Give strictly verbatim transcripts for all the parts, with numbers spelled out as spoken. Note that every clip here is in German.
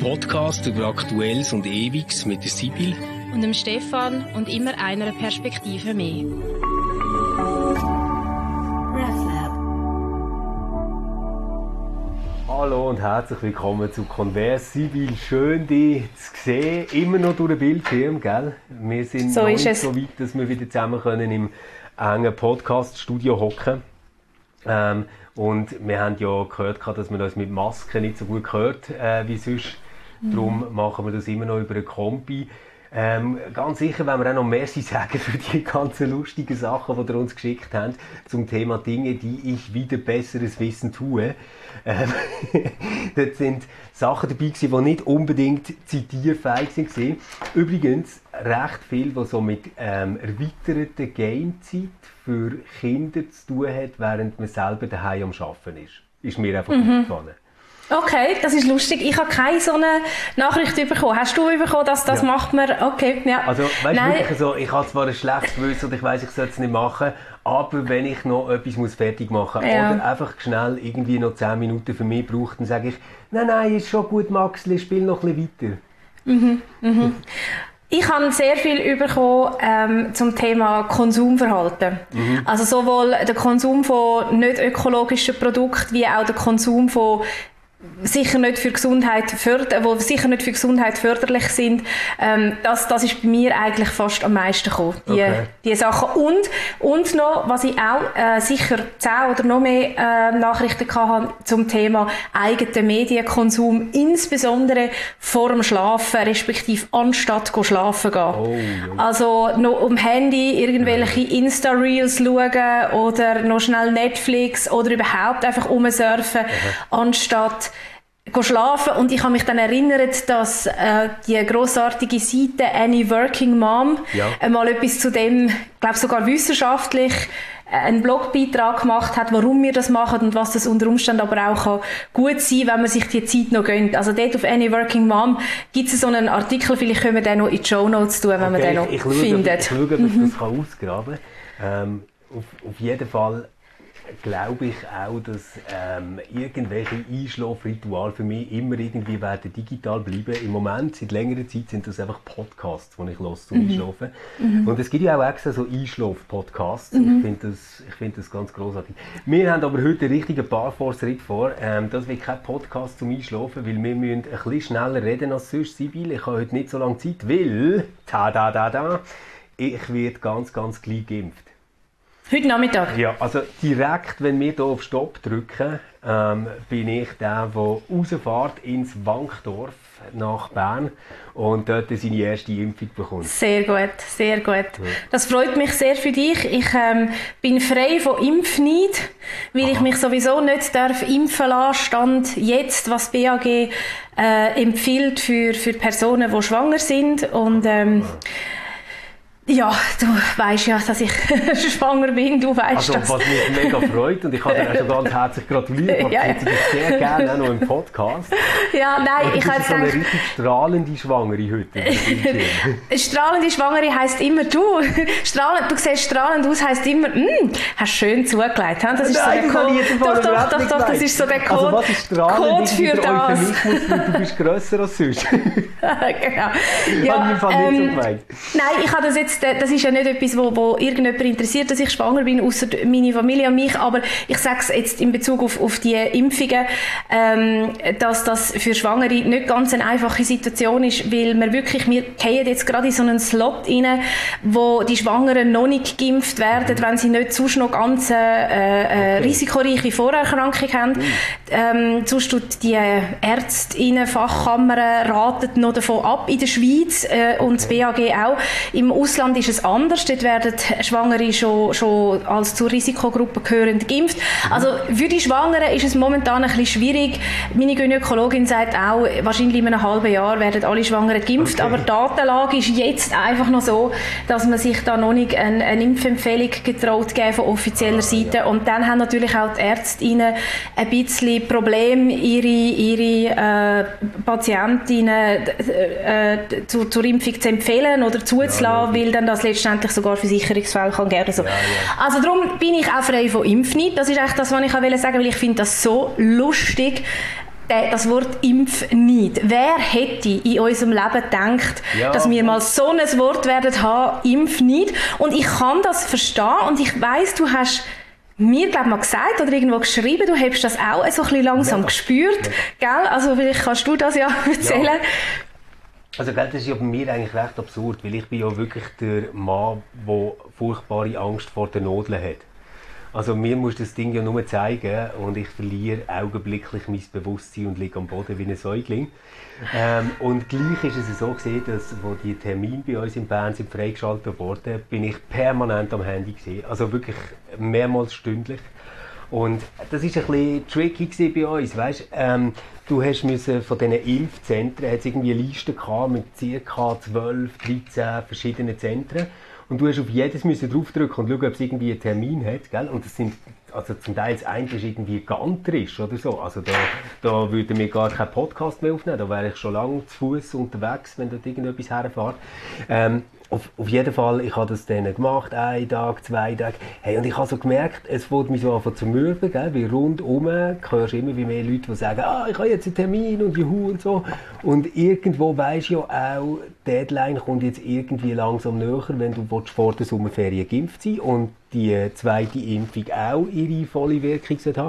Podcast über Aktuelles und Ewiges mit der Sibyl und dem Stefan und immer einer Perspektive mehr. Hallo und herzlich willkommen zu Converse. Sibyl, schön dich zu sehen. Immer noch durch den Bildschirm, gell? Wir sind so noch nicht so weit, dass wir wieder zusammen können im engen Podcast-Studio hocken. Ähm, und wir haben ja gehört, dass man uns mit Masken nicht so gut hört äh, wie sonst. Mhm. Darum machen wir das immer noch über eine Kombi. Ähm, ganz sicher wollen wir auch noch Merci sagen für die ganzen lustigen Sachen, die ihr uns geschickt habt, zum Thema Dinge, die ich wieder besseres Wissen tue. Ähm, dort sind Sachen dabei gewesen, die nicht unbedingt zitierfähig waren. Übrigens recht viel, was so mit ähm, erweiterter Gamezeit für Kinder zu tun hat, während man selber daheim am Arbeiten ist. Ist mir einfach mhm. aufgefallen. Okay, das ist lustig. Ich habe keine so eine Nachricht bekommen. Hast du bekommen, dass das ja. macht man? Okay, ja. Also, weißt du, wirklich so, ich habe zwar ein schlechtes Gewissen und ich weiss, ich sollte es nicht machen, aber wenn ich noch etwas muss fertig machen muss ja. oder einfach schnell irgendwie noch zehn Minuten für mich brauche, dann sage ich, nein, nein, ist schon gut, Maxli, spiel noch ein bisschen weiter. Mhm, mhm. Ich habe sehr viel bekommen ähm, zum Thema Konsumverhalten. Mhm. Also sowohl der Konsum von nicht ökologischen Produkten wie auch der Konsum von sicher nicht für Gesundheit förder, wo sicher nicht für Gesundheit förderlich sind. Ähm, das, das ist bei mir eigentlich fast am meisten gekommen, die, okay. die Sachen. Und, und noch, was ich auch äh, sicher zehn oder noch mehr äh, Nachrichten hatte zum Thema eigener Medienkonsum, insbesondere vor dem Schlafen, respektive anstatt go schlafen gehen. Oh, ja. Also noch um Handy irgendwelche ja. Insta-Reels schauen oder noch schnell Netflix oder überhaupt einfach rumsurfen, ja. anstatt schlafen. Und ich habe mich dann erinnert, dass äh, die grossartige Seite Any Working Mom ja. äh, mal etwas zu dem, ich glaube sogar wissenschaftlich, äh, einen Blogbeitrag gemacht hat, warum wir das machen und was das unter Umständen aber auch kann gut sein, wenn man sich die Zeit noch gönnt. Also dort auf Any Working Mom gibt es so einen Artikel, vielleicht können wir den noch in die Shownotes tun, wenn okay, man den noch ich, ich findet. Schaue, ich schaue, ob ich mhm. das kann ausgraben kann. Ähm, auf, auf jeden Fall glaube ich auch, dass ähm, irgendwelche Einschlafrituale für mich immer irgendwie werden digital bleiben. Im Moment, seit längerer Zeit, sind das einfach Podcasts, die ich höre zum mhm. Einschlafen. Mhm. Und es gibt ja auch extra so Einschlaf-Podcasts. Mhm. Ich finde das, ich find das ganz grossartig. Wir haben aber heute einen richtigen Parforce-Ritt vor. Ähm, das wird kein Podcast zum Einschlafen, weil wir müssen ein bisschen schneller reden als sonst. Sibyl, ich habe heute nicht so lange Zeit, weil, ta da da da, ich werde ganz, ganz gleich geimpft. Heute Nachmittag? Ja, also direkt, wenn wir hier auf Stopp drücken, ähm, bin ich der, der rausfährt ins Wankdorf nach Bern und dort seine erste Impfung bekommt. Sehr gut, sehr gut. Ja. Das freut mich sehr für dich. Ich ähm, bin frei von Impfneid, weil Aha. ich mich sowieso nicht darf impfen lassen, stand jetzt, was B A G äh, empfiehlt für, für Personen, die schwanger sind. Und ähm, ja. Ja, du weisst ja, dass ich schwanger bin, du weisst also, das. Was mich mega freut und ich kann dir auch schon ganz herzlich gratulieren, ich ja, ja. dich sehr gerne auch noch im Podcast. Ja, nein, und ich habe so eine richtig strahlende Schwangere heute. Strahlende Schwangere heisst immer du. Strahlend, du siehst strahlend aus, heisst immer, mm, hast schön zugelegt. Das ist nein, so der Code. Doch, doch, doch, doch, das ist so der Code. Also was ist strahlend? Code für das. Euphemismus, du bist grösser als sonst. Genau. Ich ja, habe im Fall ähm, nicht so gemeint. Nein, ich habe das jetzt, das ist ja nicht etwas, wo, wo irgendjemand interessiert, dass ich schwanger bin, außer meine Familie und mich, aber ich sage es jetzt in Bezug auf, auf die Impfungen, ähm, dass das für Schwangere nicht ganz eine einfache Situation ist, weil wir wirklich, wir fallen jetzt gerade in so einen Slot rein, wo die Schwangeren noch nicht geimpft werden, wenn sie nicht sonst noch ganz äh, äh, okay. risikoreiche Vorerkrankung haben. Mhm. Ähm, sonst tut die Ärztinnen, Fachkammern raten noch davon ab in der Schweiz äh, okay. und das B A G auch. Im Ausland ist es anders, dort werden Schwangere schon, schon als zur Risikogruppe gehörend geimpft. Also für die Schwangeren ist es momentan ein bisschen schwierig. Meine Gynäkologin sagt auch, wahrscheinlich in einem halben Jahr werden alle Schwangeren geimpft, okay. aber die Datenlage ist jetzt einfach noch so, dass man sich da noch nicht eine, eine Impfempfehlung getraut geben von offizieller Seite. Und dann haben natürlich auch die Ärztinnen ein bisschen Probleme, ihre, ihre äh, Patientinnen äh, zu, zur Impfung zu empfehlen oder zuzulassen, ja, weil dann das letztendlich sogar Versicherungsfälle kann geben. Also, ja, ja. also darum bin ich auch frei von Impfneid. Das ist echt das, was ich auch sagen wollte, weil ich finde das so lustig. das Wort Impfneid. Wer hätte in unserem Leben gedacht, ja, dass wir mal so ein Wort werden haben, Impfneid? Und ich kann das verstehen und ich weiss, du hast mir, glaube mal gesagt oder irgendwo geschrieben, du hast das auch so ein bisschen langsam ja. gespürt, ja. Gell? Also vielleicht kannst du das ja erzählen. Ja. Also das ist ja bei mir eigentlich recht absurd, weil ich bin ja wirklich der Mann, der furchtbare Angst vor den Nadeln hat. Also mir muss das Ding ja nur zeigen und ich verliere augenblicklich mein Bewusstsein und liege am Boden wie ein Säugling. Ähm, und gleich ist es so gesehen, dass wo die Termine bei uns in Bern sind freigeschaltet wurden, bin ich permanent am Handy gesehen, also wirklich mehrmals stündlich. Und das war ein bisschen tricky bei uns, weißt? Ähm, du hast müssen von diesen Impfzentren, hat es irgendwie eine Liste gehabt mit ca. zwölf, dreizehn verschiedenen Zentren. Und du hast auf jedes müssen draufdrücken und schauen, ob es irgendwie einen Termin hat, gell? Und das sind, also zum Teil das eine ist irgendwie gantrisch oder so. Also da, da würden wir gar keinen Podcast mehr aufnehmen, da wäre ich schon lange zu Fuß unterwegs, wenn dort irgendetwas herfährt. Ähm, Auf, auf jeden Fall, ich habe das dann gemacht, einen Tag, zwei Tage. Hey, und ich habe so gemerkt, es wurde mich so anfangen zu mürben, gell? Wie rundum hörst du immer wie mehr Leute, die sagen, ah, ich habe jetzt einen Termin und juhu und so. Und irgendwo weisst du ja auch, die Deadline kommt jetzt irgendwie langsam näher, wenn du vor der Sommerferien geimpft sein und die zweite Impfung auch ihre volle Wirkung haben.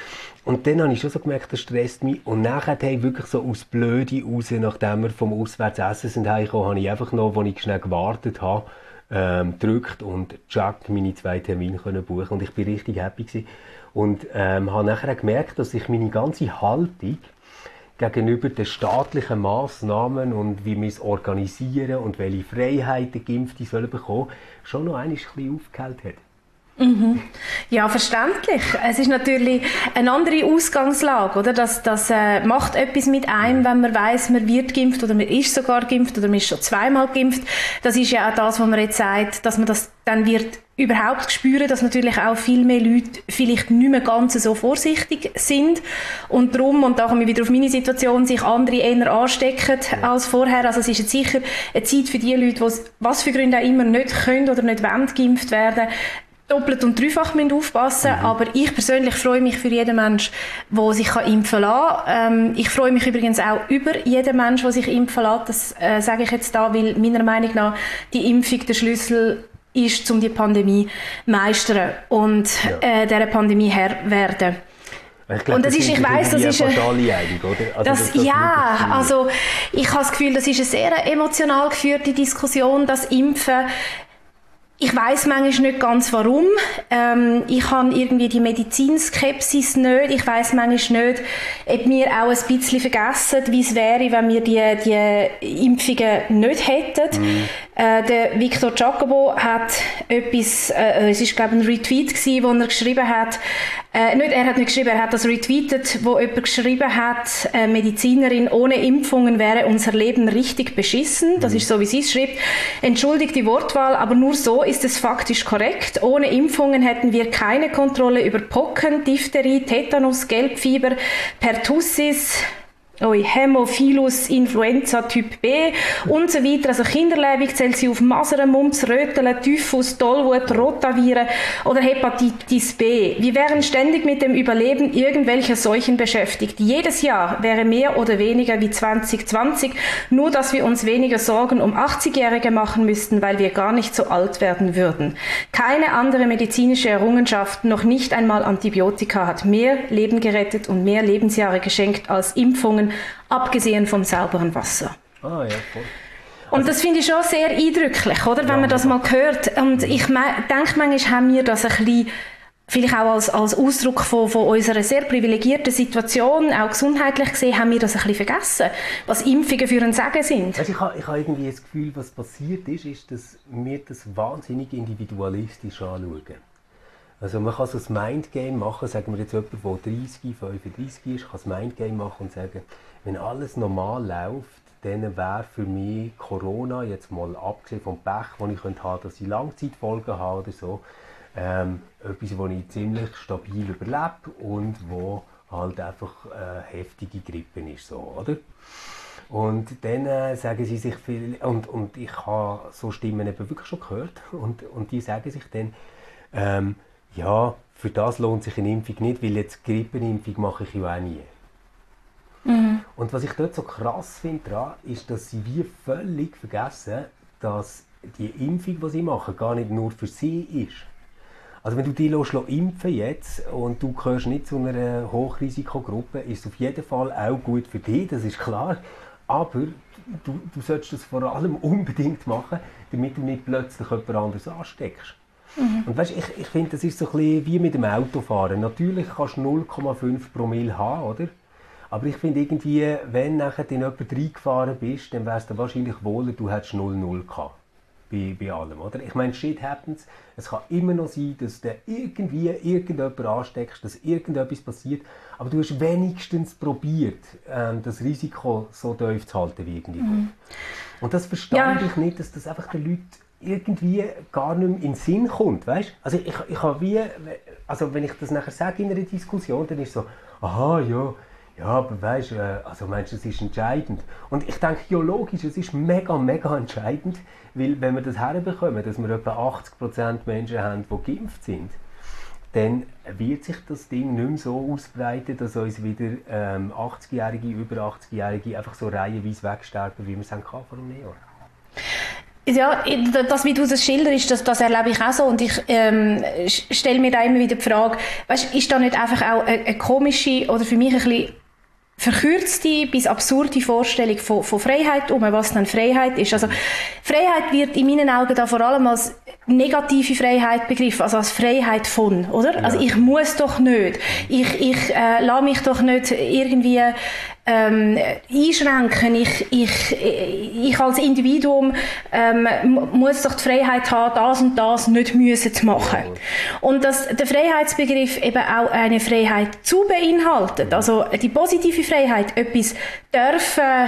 Und dann habe ich schon so gemerkt, das stresst mich. Und nachher habe ich wirklich so aus Blöde raus, nachdem wir vom Auswärtsessen sind heimgekommen, habe ich einfach noch, als ich schnell gewartet habe, ähm, gedrückt und zack, meine zwei Termine können buchen. Und ich bin richtig happy gewesen. Und ähm, habe nachher gemerkt, dass ich meine ganze Haltung gegenüber den staatlichen Massnahmen und wie wir es organisieren und welche Freiheiten Geimpfte sollen bekommen, schon noch einmal ein bisschen aufgehellt hat. Mhm. Ja, verständlich. Es ist natürlich eine andere Ausgangslage, oder? Das, das äh, macht etwas mit einem, wenn man weiss, man wird geimpft oder man ist sogar geimpft oder man ist schon zweimal geimpft. Das ist ja auch das, was man jetzt sagt, dass man das dann wird überhaupt spüren, dass natürlich auch viel mehr Leute vielleicht nicht mehr ganz so vorsichtig sind und darum, und da komme ich wieder auf meine Situation, sich andere eher anstecken als vorher. Also es ist jetzt sicher eine Zeit für die Leute, die was für Gründe auch immer nicht können oder nicht wollen geimpft werden, doppelt und dreifach müssen aufpassen. Mhm. Aber ich persönlich freue mich für jeden Menschen, der sich impfen lassen kann. Ähm, ich freue mich übrigens auch über jeden Menschen, der sich impfen lässt. Das äh, sage ich jetzt da, weil meiner Meinung nach die Impfung der Schlüssel ist, um die Pandemie zu meistern und ja. äh, dieser Pandemie Herr werden. Ich glaub, und das, das ist, ich weiss, das ist eine, einig, oder? Also das, das, das ja, also ich habe das Gefühl, das ist eine sehr emotional geführte Diskussion, das Impfen. Ich weiss manchmal nicht ganz warum. Ähm, ich habe irgendwie die Medizinskepsis nicht. Ich weiss manchmal nicht, ob wir auch ein bisschen vergessen, wie es wäre, wenn wir die, die Impfungen nicht hätten. Mm. Äh, der Victor Giacobo hat etwas, äh, es ist glaube ich ein Retweet gewesen, wo er geschrieben hat, äh, nicht, er hat nicht geschrieben, er hat das retweetet, wo jemand geschrieben hat, äh, Medizinerin, ohne Impfungen wäre unser Leben richtig beschissen. Das mm. ist so, wie sie es schreibt. Entschuldigt die Wortwahl, aber nur so ist es faktisch korrekt. Ohne Impfungen hätten wir keine Kontrolle über Pocken, Diphtherie, Tetanus, Gelbfieber, Pertussis, Oh, Hämophilus, Influenza Typ B und so weiter. Also Kinderlähmung zählt sie auf Masern, Mumps, Röteln, Typhus, Tollwut, Rotaviren oder Hepatitis B. Wir wären ständig mit dem Überleben irgendwelcher Seuchen beschäftigt. Jedes Jahr wäre mehr oder weniger wie zwanzig zwanzig, nur dass wir uns weniger Sorgen um achtzigjährige machen müssten, weil wir gar nicht so alt werden würden. Keine andere medizinische Errungenschaft, noch nicht einmal Antibiotika, hat mehr Leben gerettet und mehr Lebensjahre geschenkt als Impfungen, abgesehen vom sauberen Wasser. Ah, ja, voll. Und also, das finde ich schon sehr eindrücklich, oder, wenn ja, man das mal hört. Und ich me- denke, manchmal haben wir das ein bisschen, vielleicht auch als, als Ausdruck von, von unserer sehr privilegierten Situation, auch gesundheitlich gesehen, haben wir das ein bisschen vergessen, was Impfungen für ein Sagen sind. Also ich habe ich ha irgendwie das Gefühl, was passiert ist, ist, dass wir das wahnsinnig individualistisch anschauen. Also man kann so ein Mindgame machen, sagen wir jetzt jemand, der dreißig, fünfunddreißig ist, kann das Mindgame machen und sagen, wenn alles normal läuft, dann wäre für mich Corona, jetzt mal abgesehen vom Pech, das ich haben könnte, dass ich Langzeitfolgen habe oder so, ähm, etwas, das ich ziemlich stabil überlebe und wo halt einfach äh, heftige Grippe ist, so, oder? Und dann äh, sagen sie sich viel, und, und ich habe so Stimmen eben wirklich schon gehört, und, und die sagen sich dann, ähm, ja, für das lohnt sich eine Impfung nicht, weil jetzt Grippenimpfung mache ich ja auch nie. Und was ich dort so krass finde daran, ist, dass sie wie völlig vergessen, dass die Impfung, die sie machen, gar nicht nur für sie ist. Also wenn du dich impfen jetzt und du gehörst nicht zu einer Hochrisikogruppe, ist es auf jeden Fall auch gut für dich, das ist klar. Aber du, du solltest das vor allem unbedingt machen, damit du nicht plötzlich jemand anderes ansteckst. Mhm. Und weißt, ich, ich finde, das ist so ein bisschen wie mit dem Autofahren. Natürlich kannst du null Komma fünf Promille haben, oder? Aber ich finde irgendwie, wenn du nachher in jemanden reingefahren bist, dann wäre es dann wahrscheinlich wohler, du hättest null null gehabt. Bei, bei allem, oder? Ich meine, shit happens. Es kann immer noch sein, dass du irgendwie irgendjemanden ansteckst, dass irgendetwas passiert. Aber du hast wenigstens probiert, ähm, das Risiko so tief zu halten wie irgendwie. Mhm. Und das verstehe ich nicht, dass das einfach den Leuten irgendwie gar nicht mehr in den Sinn kommt, weißt? Also ich, ich habe wie, also wenn ich das nachher sage in einer Diskussion, dann ist es so, aha, ja, ja, aber weißt du, also meinst du, das ist entscheidend? Und ich denke, ja logisch, es ist mega, mega entscheidend, weil wenn wir das herbekommen, dass wir etwa achtzig Prozent Menschen haben, die geimpft sind, dann wird sich das Ding nicht mehr so ausbreiten, dass uns wieder ähm, achtzigjährige, über achtzigjährige einfach so reihenweise wegsterben, wie wir es hatten vor einem Jahr. Ja, das, wie du das schilderst, das, das erlebe ich auch so. Und ich ähm, stelle mir da immer wieder die Frage, weißt, ist da nicht einfach auch eine, eine komische oder für mich ein bisschen verkürzte bis absurde Vorstellung von, von Freiheit, um was dann Freiheit ist. Also Freiheit wird in meinen Augen da vor allem als negative Freiheit begriffen, also als Freiheit von, oder? Ja. Also ich muss doch nicht, ich, ich äh, lasse mich doch nicht irgendwie ähm, einschränken, ich, ich, ich als Individuum ähm, muss doch die Freiheit haben, das und das nicht müssen zu machen. Ja. Und dass der Freiheitsbegriff eben auch eine Freiheit zu beinhaltet, also die positive Freiheit, etwas dürfen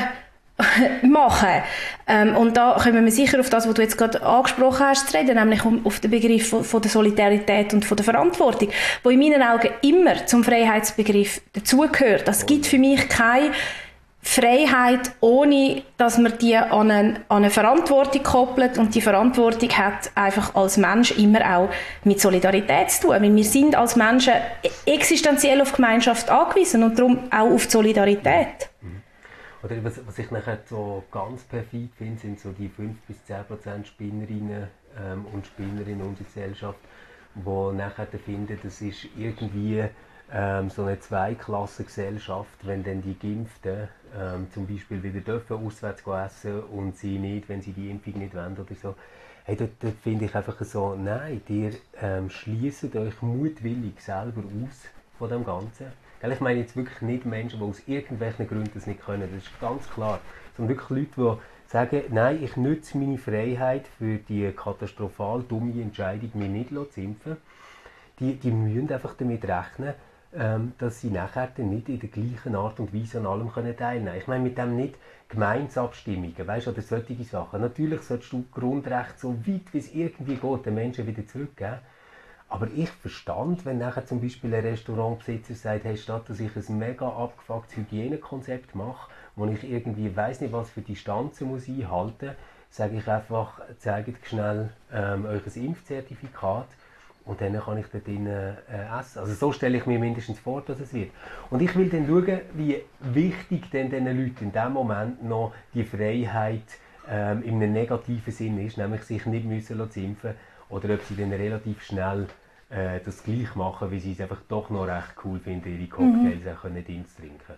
machen. Ähm, und da kommen wir sicher auf das, was du jetzt gerade angesprochen hast, zu reden, nämlich um, auf den Begriff von, von der Solidarität und von der Verantwortung, wo in meinen Augen immer zum Freiheitsbegriff dazugehört. Es gibt für mich keine Freiheit, ohne dass man die an eine, an eine Verantwortung koppelt, und die Verantwortung hat einfach als Mensch immer auch mit Solidarität zu tun, weil wir sind als Menschen existenziell auf Gemeinschaft angewiesen und darum auch auf die Solidarität. Oder was, was ich nachher so ganz perfid finde, sind so die fünf bis zehn Prozent Spinnerinnen ähm, und Spinner in unserer Gesellschaft, die nachher finden, das ist irgendwie ähm, so eine Zweiklassengesellschaft, wenn dann die Geimpften ähm, zum Beispiel wieder dürfen auswärts essen und sie nicht, wenn sie die Impfung nicht wollen oder so. Hey, dort, dort finde ich einfach so, nein, ihr ähm, schliesst euch mutwillig selber aus von dem Ganzen. Ich meine jetzt wirklich nicht Menschen, die aus irgendwelchen Gründen das nicht können, das ist ganz klar. Sondern wirklich Leute, die sagen, nein, ich nutze meine Freiheit für die katastrophal dumme Entscheidung, mich nicht zu impfen. Die, die müssen einfach damit rechnen, ähm, dass sie nachher nicht in der gleichen Art und Weise an allem teilnehmen können. Ich meine mit dem nicht Gemeinsabstimmungen, weißt, oder solche Sachen. Natürlich solltest du Grundrechte so weit wie es irgendwie geht den Menschen wieder zurückgeben. Aber ich verstand, wenn nachher zum Beispiel ein Restaurantbesitzer sagt, hey, statt dass ich ein mega abgefucktes Hygienekonzept mache, wo ich irgendwie weiss nicht, was für Distanzen muss einhalten muss, sage ich einfach, zeigt schnell ähm, euch ein Impfzertifikat und dann kann ich dort drin äh, essen. Also so stelle ich mir mindestens vor, dass es wird. Und ich will dann schauen, wie wichtig denn diesen Leuten in diesem Moment noch die Freiheit ähm, in einem negativen Sinn ist, nämlich sich nicht müssen lassen impfen, oder ob sie dann relativ schnell äh, das gleich machen, weil sie es einfach doch noch recht cool finden, ihre Cocktails mhm. auch können Dienst trinken.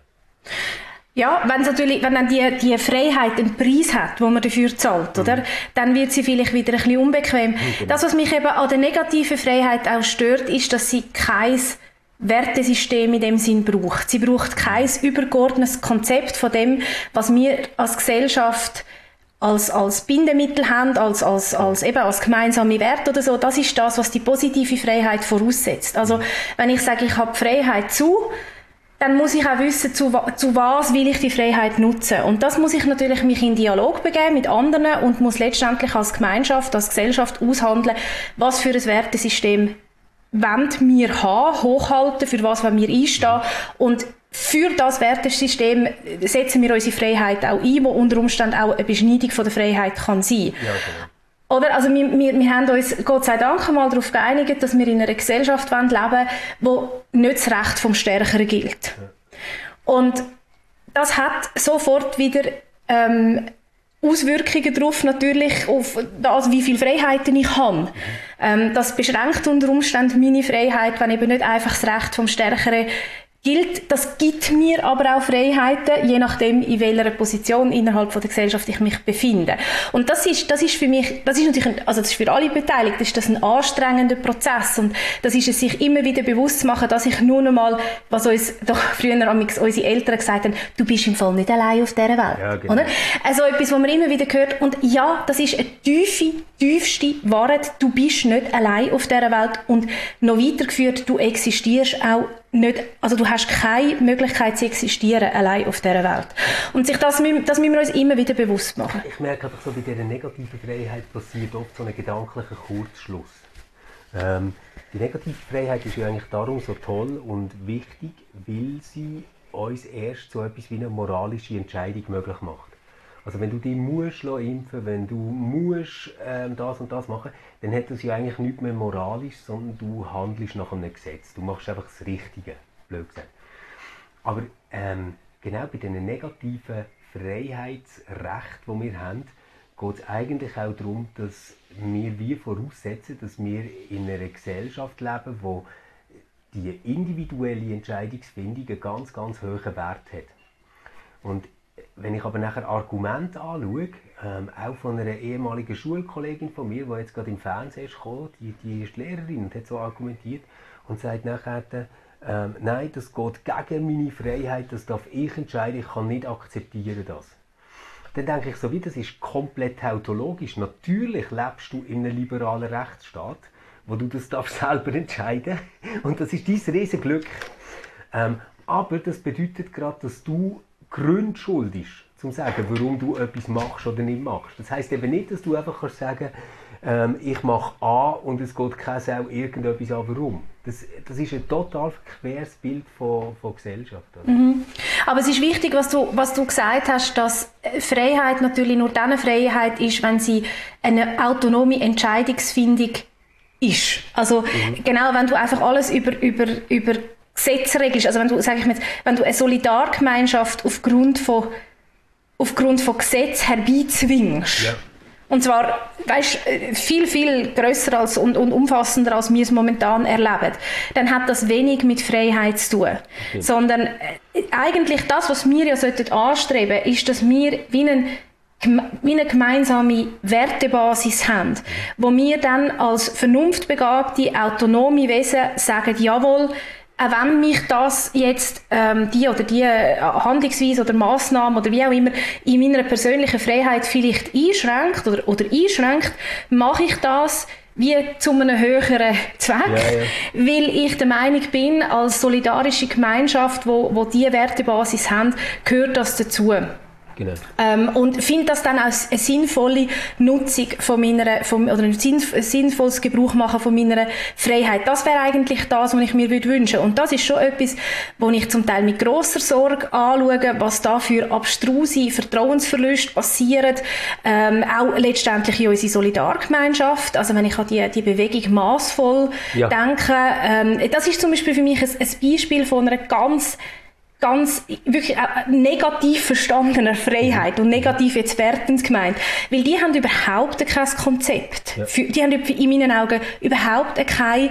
Ja, wenn natürlich, wenn dann die, die Freiheit einen Preis hat, den man dafür zahlt, mhm. oder, dann wird sie vielleicht wieder ein bisschen unbequem. Mhm, genau. Das, was mich eben an der negativen Freiheit auch stört, ist, dass sie kein Wertesystem in dem Sinn braucht. Sie braucht kein übergeordnetes Konzept von dem, was wir als Gesellschaft als, als Bindemittel haben, als, als, als, eben als gemeinsame Werte oder so. Das ist das, was die positive Freiheit voraussetzt. Also, wenn ich sage, ich habe die Freiheit zu, dann muss ich auch wissen, zu, zu was will ich die Freiheit nutzen. Und das muss ich natürlich mich in Dialog begeben mit anderen und muss letztendlich als Gemeinschaft, als Gesellschaft aushandeln, was für ein Wertesystem wollen wir haben, hochhalten, für was wollen wir einstehen. Und für das Wertesystem setzen wir unsere Freiheit auch ein, wo unter Umständen auch eine Beschneidung von der Freiheit kann sein. Ja, genau. Oder? Also wir, wir, wir haben uns, Gott sei Dank, mal darauf geeinigt, dass wir in einer Gesellschaft leben wollen, wo nicht das Recht vom Stärkeren gilt. Ja. Und das hat sofort wieder ähm, Auswirkungen darauf, natürlich auf das, wie viele Freiheiten ich habe. Ähm, das beschränkt unter Umständen meine Freiheit, wenn eben nicht einfach das Recht vom Stärkeren gilt. Das gibt mir aber auch Freiheiten, je nachdem, in welcher Position innerhalb von der Gesellschaft ich mich befinde. Und das ist, das ist für mich, das ist natürlich, ein, also das ist für alle Beteiligten, ist das ein anstrengender Prozess. Und das ist es, sich immer wieder bewusst zu machen, dass ich nur noch mal, was uns doch früher unsere Eltern gesagt haben, du bist im Fall nicht allein auf dieser Welt. Ja, genau. Oder? Also etwas, was man immer wieder hört. Und ja, das ist eine tiefe, tiefste Wahrheit. Du bist nicht allein auf dieser Welt. Und noch weitergeführt, du existierst auch nicht, also du hast keine Möglichkeit zu existieren allein auf dieser Welt. Und sich das, das müssen wir uns immer wieder bewusst machen. Ich merke einfach so, bei dieser negativen Freiheit passiert oft so ein gedanklicher Kurzschluss. Ähm, die negative Freiheit ist ja eigentlich darum so toll und wichtig, weil sie uns erst so etwas wie eine moralische Entscheidung möglich macht. Also wenn du dich musst impfen, wenn du musst ähm, das und das machen, dann hat das ja eigentlich nichts mehr moralisch, sondern du handelst nach einem Gesetz. Du machst einfach das Richtige, blöd gesagt. Aber ähm, genau bei diesen negativen Freiheitsrechten, die wir haben, geht es eigentlich auch darum, dass wir wie voraussetzen, dass wir in einer Gesellschaft leben, wo die individuelle Entscheidungsfindung einen ganz, ganz hohen Wert hat. Und wenn ich aber nachher Argumente anschaue, ähm, auch von einer ehemaligen Schulkollegin von mir, die jetzt gerade im Fernsehen ist gekommen, die, die ist Lehrerin und hat so argumentiert und sagt nachher, ähm, nein, das geht gegen meine Freiheit, das darf ich entscheiden, ich kann nicht akzeptieren das. Dann denke ich so, wie das ist komplett tautologisch. Natürlich lebst du in einem liberalen Rechtsstaat, wo du das darfst selber entscheiden und das ist dein Riesenglück. Ähm, aber das bedeutet gerade, dass du Gründe schuldest, um zu sagen, warum du etwas machst oder nicht machst. Das heisst eben nicht, dass du einfach kannst sagen, ähm, ich mache A und es geht keine Sau irgendetwas an, warum. Das, das ist ein total verqueres Bild von, von Gesellschaft. Mhm. Aber es ist wichtig, was du, was du gesagt hast, dass Freiheit natürlich nur dann Freiheit ist, wenn sie eine autonome Entscheidungsfindung ist. Also mhm. genau, wenn du einfach alles über, über, über Gesetze regelst, also wenn du, sag ich mal, wenn du eine Solidargemeinschaft aufgrund von, aufgrund von Gesetz herbeizwingst, ja. Und zwar, weißt, viel, viel grösser als, und, und umfassender, als wir es momentan erleben, dann hat das wenig mit Freiheit zu tun. Okay. Sondern äh, eigentlich das, was wir ja sollten anstreben, ist, dass wir wie, einen, wie eine gemeinsame Wertebasis haben, wo wir dann als vernunftbegabte, autonome Wesen sagen, jawohl, auch wenn mich das jetzt ähm, die oder die Handlungsweise oder Massnahme oder wie auch immer in meiner persönlichen Freiheit vielleicht einschränkt oder, oder einschränkt, mache ich das wie zu einem höheren Zweck, ja, ja. Weil ich der Meinung bin, als solidarische Gemeinschaft, wo, wo diese Wertebasis haben, gehört das dazu. Genau. Ähm, und finde das dann als eine sinnvolle Nutzung von meiner, von, oder ein sinnvolles Gebrauch machen von meiner Freiheit. Das wäre eigentlich das, was ich mir wünschen würde. Und das ist schon etwas, wo ich zum Teil mit grosser Sorge anschaue, was da für abstruse Vertrauensverluste passieren, ähm, auch letztendlich in unserer Solidargemeinschaft. Also wenn ich an die, die Bewegung massvoll ja. denke, ähm, das ist zum Beispiel für mich ein, ein Beispiel von einer ganz ganz wirklich negativ verstandener Freiheit und negativ jetzt wertend gemeint. Weil die haben überhaupt kein Konzept. Ja. Für, die haben in meinen Augen überhaupt keine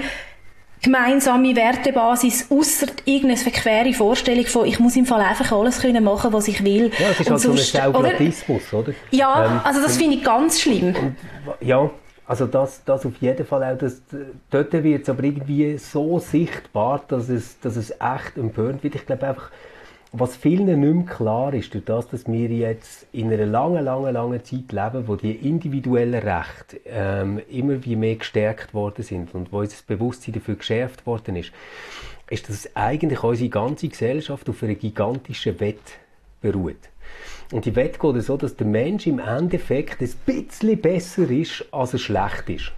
gemeinsame Wertebasis, ausser irgendeine verquere Vorstellung von, ich muss im Fall einfach alles können machen, was ich will. Ja, das ist halt sonst, so ein Dogmatismus, oder? Ja, ähm, also das finde ich ganz schlimm. Und, ja, also das, das auf jeden Fall auch. Das, dort wird es aber irgendwie so sichtbar, dass es, dass es echt empörend wird. Ich glaube einfach, was vielen nicht mehr klar ist, durch das, dass wir jetzt in einer langen, langen, langen Zeit leben, wo die individuellen Rechte ähm, immer wie mehr gestärkt worden sind und wo unser Bewusstsein dafür geschärft worden ist, ist, dass eigentlich unsere ganze Gesellschaft auf einer gigantischen Wette beruht. Und die Wette geht so, dass der Mensch im Endeffekt ein bisschen besser ist, als er schlecht ist.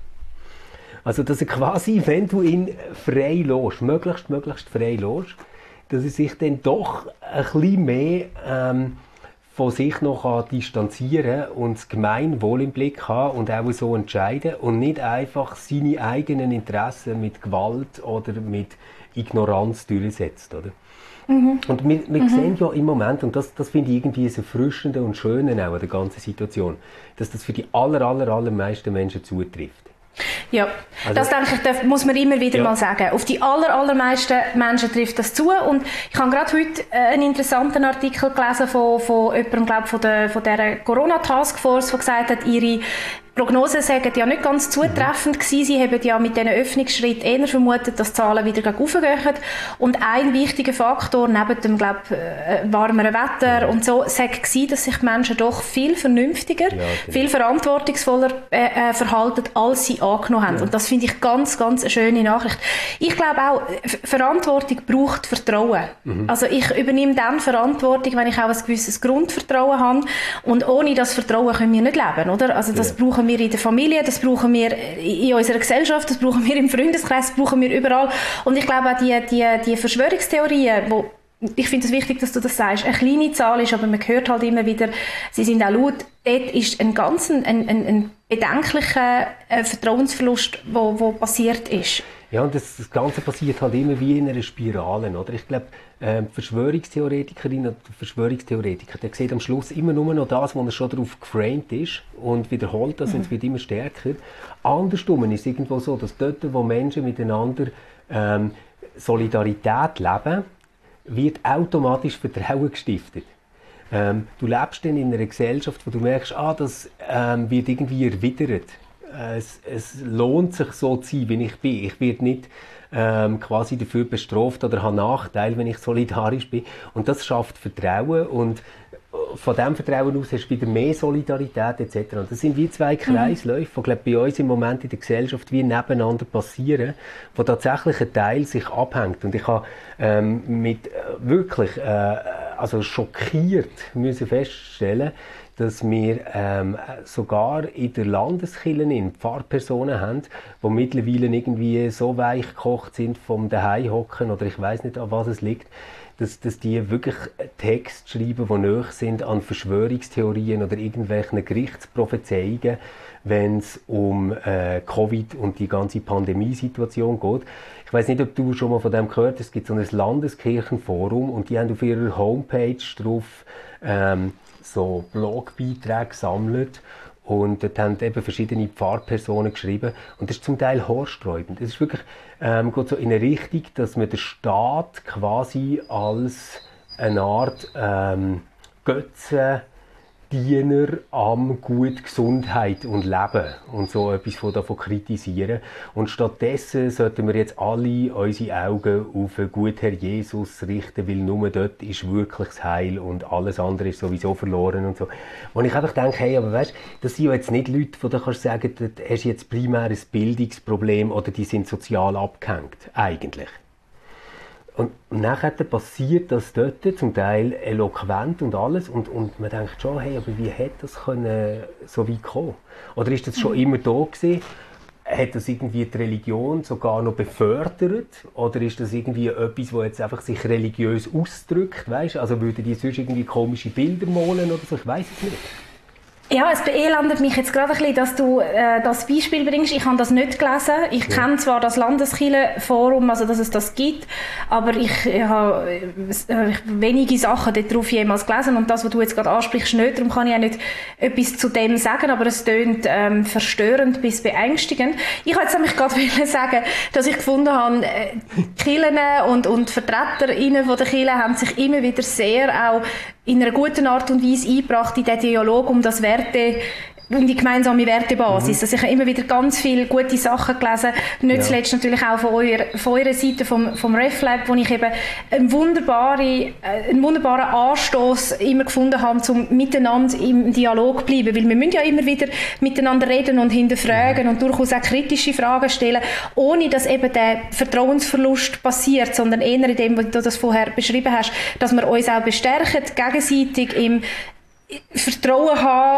Also, dass er quasi, wenn du ihn frei lässt, möglichst, möglichst frei lässt, dass er sich dann doch ein bisschen mehr ähm, von sich noch distanzieren kann und das Gemeinwohl im Blick haben und auch so entscheiden und nicht einfach seine eigenen Interessen mit Gewalt oder mit Ignoranz durchsetzt, oder? Mhm. Und wir, wir mhm. sehen ja im Moment, und das, das finde ich irgendwie das Erfrischende und Schöne auch an der ganzen Situation, dass das für die aller, aller, allermeisten Menschen zutrifft. Ja, also, das denke ich, das muss man immer wieder ja. mal sagen. Auf die aller, allermeisten Menschen trifft das zu. Und ich habe gerade heute einen interessanten Artikel gelesen von, von jemandem, glaube ich, von der, von der Corona-Taskforce, der gesagt hat, ihre Prognosen sagen ja nicht ganz zutreffend mhm. gewesen. Sie haben ja mit diesen Öffnungsschritten eher vermutet, dass die Zahlen wieder gegen oben gehen. Und ein wichtiger Faktor, neben dem, glaube ich, warmeren Wetter ja. und so, sei gewesen, dass sich die Menschen doch viel vernünftiger, ja, genau. viel verantwortungsvoller äh, verhalten, als sie angenommen haben. Ja. Und das finde ich ganz, ganz eine schöne Nachricht. Ich glaube auch, Verantwortung braucht Vertrauen. Mhm. Also ich übernehme dann Verantwortung, wenn ich auch ein gewisses Grundvertrauen habe. Und ohne das Vertrauen können wir nicht leben, oder? Also das ja. brauchen wir in der Familie, das brauchen wir in unserer Gesellschaft, das brauchen wir im Freundeskreis, das brauchen wir überall. Und ich glaube auch die, die, die Verschwörungstheorien, wo ich finde es wichtig, dass du das sagst, eine kleine Zahl ist, aber man hört halt immer wieder, sie sind auch laut, dort ist ein ganz ein, ein, ein bedenklicher äh, Vertrauensverlust, wo, wo passiert ist. Ja, und das, das Ganze passiert halt immer wie in einer Spirale, oder? Ich glaube, äh, Verschwörungstheoretikerinnen und Verschwörungstheoretiker, der sieht am Schluss immer nur noch das, wo er schon darauf geframed ist und wiederholt das, mhm. und es wird immer stärker. Andersrum ist es irgendwo so, dass dort, wo Menschen miteinander ähm, Solidarität leben, wird automatisch Vertrauen gestiftet. Ähm, du lebst dann in einer Gesellschaft, wo du merkst, ah, das ähm, wird irgendwie erwidert. Es, es lohnt sich so zu sein, wie ich bin. Ich werde nicht ähm, quasi dafür bestraft oder habe Nachteile, wenn ich solidarisch bin. Und das schafft Vertrauen und von diesem Vertrauen aus hast du wieder mehr Solidarität et cetera. Und das sind wie zwei Kreisläufe, die glaub, bei uns im Moment in der Gesellschaft wie nebeneinander passieren, wo tatsächlich ein Teil sich abhängt. Und ich habe ähm, mit äh, wirklich äh, also schockiert müssen feststellen, dass wir ähm, sogar in der Landeskirche Pfarrpersonen haben, die mittlerweile irgendwie so weich gekocht sind vom Daheimhocken oder ich weiss nicht, an was es liegt, dass, dass die wirklich Texte schreiben, die nahe sind an Verschwörungstheorien oder irgendwelchen Gerichtsprophezeiungen, wenn es um äh, Covid und die ganze Pandemiesituation geht. Ich weiss nicht, ob du schon mal von dem gehört hast, es gibt so ein Landeskirchenforum und die haben auf ihrer Homepage drauf ähm, so Blogbeiträge gesammelt und dort haben eben verschiedene Pfarrpersonen geschrieben und das ist zum Teil haarsträubend. Es ist wirklich ähm, geht so in eine Richtung, dass man den Staat quasi als eine Art ähm, Götzendiener am gut Gesundheit und Leben und so etwas von davon kritisieren. Und stattdessen sollten wir jetzt alle unsere Augen auf den guten Herr Jesus richten, weil nur dort ist wirklich das Heil und alles andere ist sowieso verloren und so. Und ich einfach denke, hey, aber weißt, das sind ja jetzt nicht Leute, die du kannst sagen, du hast jetzt primär ein Bildungsproblem oder die sind sozial abgehängt, eigentlich. Und nachher passiert das dort, zum Teil eloquent und alles, und, und man denkt schon, hey, aber wie hätte das können so weit kommen? Oder ist das schon mhm. immer da gewesen? Hat das irgendwie die Religion sogar noch befördert? Oder ist das irgendwie etwas, das jetzt einfach sich religiös ausdrückt, weißt? Also würden die sonst irgendwie komische Bilder malen oder so? Ich weiss es nicht. Ja, es beelendet mich jetzt gerade ein bisschen, dass du äh, das Beispiel bringst. Ich habe das nicht gelesen. Ich ja. kenne zwar das Landeskirchenforum, also dass es das gibt, aber ich, ich habe äh, wenige Sachen darauf jemals gelesen und das, was du jetzt gerade ansprichst, nicht. Darum kann ich auch nicht etwas zu dem sagen, aber es tönt ähm, verstörend bis beängstigend. Ich wollte jetzt nämlich gerade sagen, dass ich gefunden habe, äh, die Kirchen und, und VertreterInnen von der Kirche haben sich immer wieder sehr auch in einer guten Art und Weise eingebracht in den Dialog um das Werte, um die gemeinsame Wertebasis. Mhm. Also ich habe immer wieder ganz viele gute Sachen gelesen, nicht ja. zuletzt natürlich auch von eurer, von eurer Seite, vom, vom RefLab, wo ich eben einen wunderbaren, einen wunderbaren Anstoß immer gefunden habe, um miteinander im Dialog zu bleiben, weil wir müssen ja immer wieder miteinander reden und hinterfragen mhm. und durchaus auch kritische Fragen stellen, ohne dass eben der Vertrauensverlust passiert, sondern eher in dem, wie du das vorher beschrieben hast, dass wir uns auch bestärken, gegenseitig im Vertrauen haben,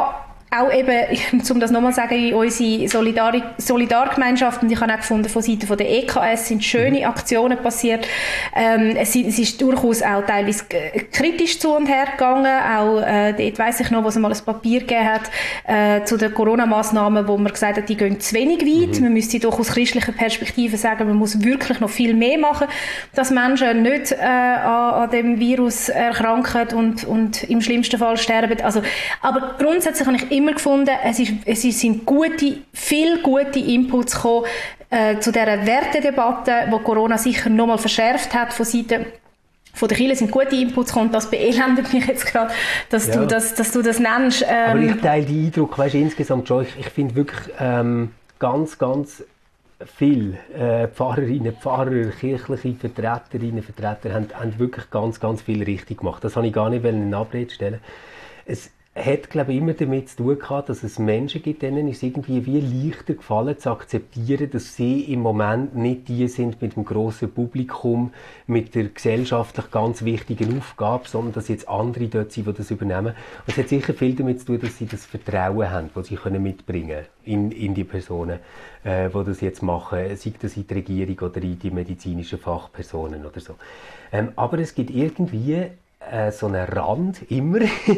auch eben, um das nochmal zu sagen, unsere Solidar- Solidargemeinschaft, und ich habe auch gefunden, von Seiten der E K S sind schöne Aktionen passiert. Ähm, es, es ist durchaus auch teilweise kritisch zu und her gegangen. Auch äh, dort weiss ich noch, wo es mal ein Papier gegeben hat äh, zu den Corona-Massnahmen, wo man gesagt hat, die gehen zu wenig weit. Mhm. Man müsste doch aus christlicher Perspektive sagen, man muss wirklich noch viel mehr machen, dass Menschen nicht äh, an, an dem Virus erkranken und, und im schlimmsten Fall sterben. Also, aber grundsätzlich habe ich immer gefunden, es, ist, es sind gute, viele gute Inputs gekommen äh, zu dieser Wertedebatte, die Corona sicher nochmal verschärft hat von Seiten von der Kirche, sind gute Inputs gekommen. Das beelendet mich jetzt gerade, dass, ja. du das, dass du das nennst. Ähm, Aber ich teile den Eindruck, weißt, insgesamt schon, ich, ich finde wirklich ähm, ganz, ganz viele äh, Pfarrerinnen, Pfarrer, kirchliche Vertreterinnen, Vertreter haben, haben wirklich ganz, ganz viel richtig gemacht. Das wollte ich gar nicht in Abrede stellen. Es hat, glaube ich, immer damit zu tun gehabt, dass es Menschen gibt, denen ist irgendwie wie leichter gefallen zu akzeptieren, dass sie im Moment nicht die sind mit dem grossen Publikum, mit der gesellschaftlich ganz wichtigen Aufgabe, sondern dass jetzt andere dort sind, die das übernehmen. Und es hat sicher viel damit zu tun, dass sie das Vertrauen haben, das sie können mitbringen in, in die Personen, äh, die das jetzt machen, sei das in die Regierung oder in die medizinischen Fachpersonen oder so. Ähm, aber es gibt irgendwie so einen Rand, immer,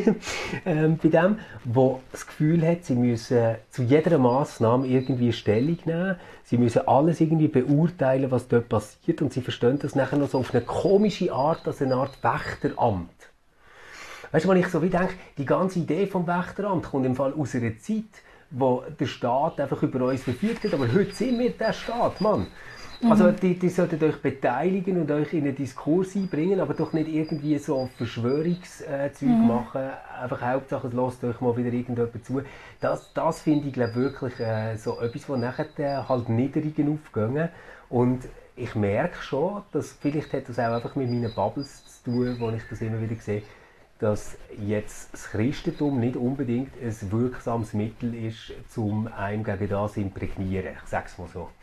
ähm, bei dem, wo das Gefühl hat, sie müssen zu jeder Massnahme irgendwie Stellung nehmen, sie müssen alles irgendwie beurteilen, was dort passiert, und sie verstehen das nachher noch so auf eine komische Art, als eine Art Wächteramt. Weißt du, wenn ich so wie denke, die ganze Idee vom Wächteramt kommt im Fall aus einer Zeit, wo der Staat einfach über uns verfügt hat, aber heute sind wir der Staat, Mann. Also die, die sollten euch beteiligen und euch in einen Diskurs einbringen, aber doch nicht irgendwie so Verschwörungszeug äh, mhm. machen. Einfach Hauptsache, es lässt euch mal wieder irgendjemand zu. Das, das finde ich glaub, wirklich äh, so etwas, was nachher äh, halt Niederungen aufgehen. Und ich merke schon, dass vielleicht hat das auch einfach mit meinen Bubbles zu tun, wo ich das immer wieder sehe, dass jetzt das Christentum nicht unbedingt ein wirksames Mittel ist, um einem gegen das zu imprägnieren. Ich sage es mal so.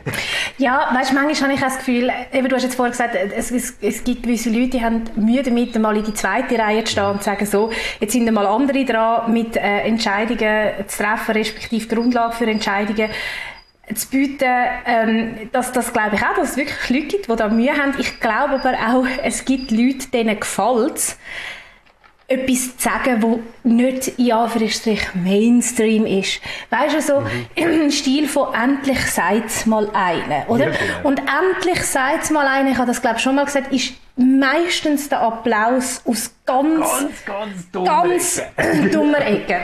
Ja, weißt du, manchmal habe ich auch das Gefühl, eben, du hast jetzt vorhin gesagt, es, es, es gibt gewisse Leute, die haben Mühe damit, mal in die zweite Reihe zu stehen und zu sagen, so, jetzt sind mal andere dran, mit äh, Entscheidungen zu treffen, respektive Grundlage für Entscheidungen zu bieten. Ähm, dass das glaube ich auch, dass es wirklich Leute gibt, die da Mühe haben. Ich glaube aber auch, es gibt Leute, denen gefällt es, etwas zu sagen, das nicht in Anführungsstrichen Mainstream ist. Weißt du, so mhm. im Stil von «endlich sagt's mal einer», oder? Ja, genau. Und «endlich sagt's mal einer», ich habe das glaube ich schon mal gesagt, ist meistens der Applaus aus ganz, ganz, ganz dummer ganz Ecke. dummer Ecke.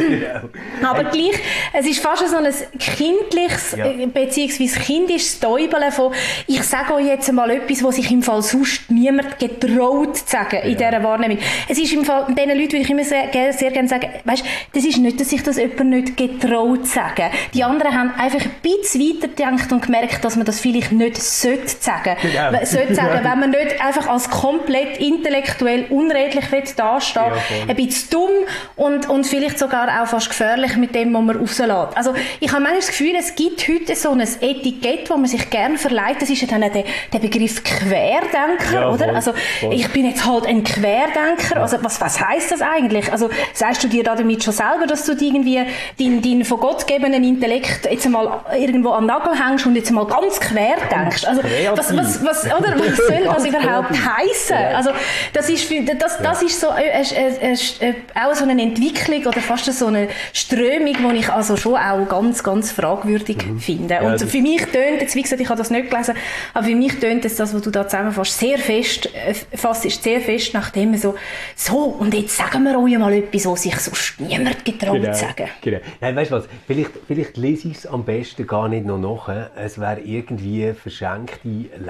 Genau. Aber gleich, es ist fast so ein kindliches, ja. beziehungsweise kindisches Täubeln von «ich sage euch jetzt mal etwas, was sich im Fall sonst niemand getraut zu sagen» in ja. dieser Wahrnehmung. Es ist im Fall, diesen Leuten würde ich immer sehr, sehr gerne sagen, weißt, das ist nicht, dass sich das jemand nicht getraut zu sagen. Die anderen haben einfach ein bisschen weiter gedacht und gemerkt, dass man das vielleicht nicht sollte sagen. Genau. Sollte sagen, wenn man nicht einfach als komplett intellektuell unredlich dastehen, ja, ein bisschen dumm und, und vielleicht sogar auch fast gefährlich mit dem, was man rauslässt. Also ich habe manchmal das Gefühl, es gibt heute so ein Etikett, das man sich gerne verleiht. Das ist ja dann der, der Begriff Querdenker, ja, oder? Voll, also voll. Ich bin jetzt halt ein Querdenker. Ja. Also was, was heisst das eigentlich? Also sagst du dir da damit schon selber, dass du irgendwie deinen dein von Gott gegebenen Intellekt jetzt einmal irgendwo am Nagel hängst und jetzt mal ganz quer denkst? Also was, was, was, oder, was soll das überhaupt heissen? Also das ist, das, das ist so, äh, äh, äh, auch so eine Entwicklung oder fast so eine Strömung, die ich also schon auch ganz, ganz fragwürdig mhm. finde. Und ja, für mich tönt jetzt, wie gesagt, ich habe das nicht gelesen, aber für mich tönt jetzt das, was du da zusammenfasst, sehr fest, äh, fast ist sehr fest nach dem so, so, und jetzt sagen wir euch mal etwas, was sich sonst niemand getraut genau, zu sagen. Genau. Nein, weißt du was, vielleicht, vielleicht lese ich es am besten gar nicht noch nach. Es wäre irgendwie verschenkte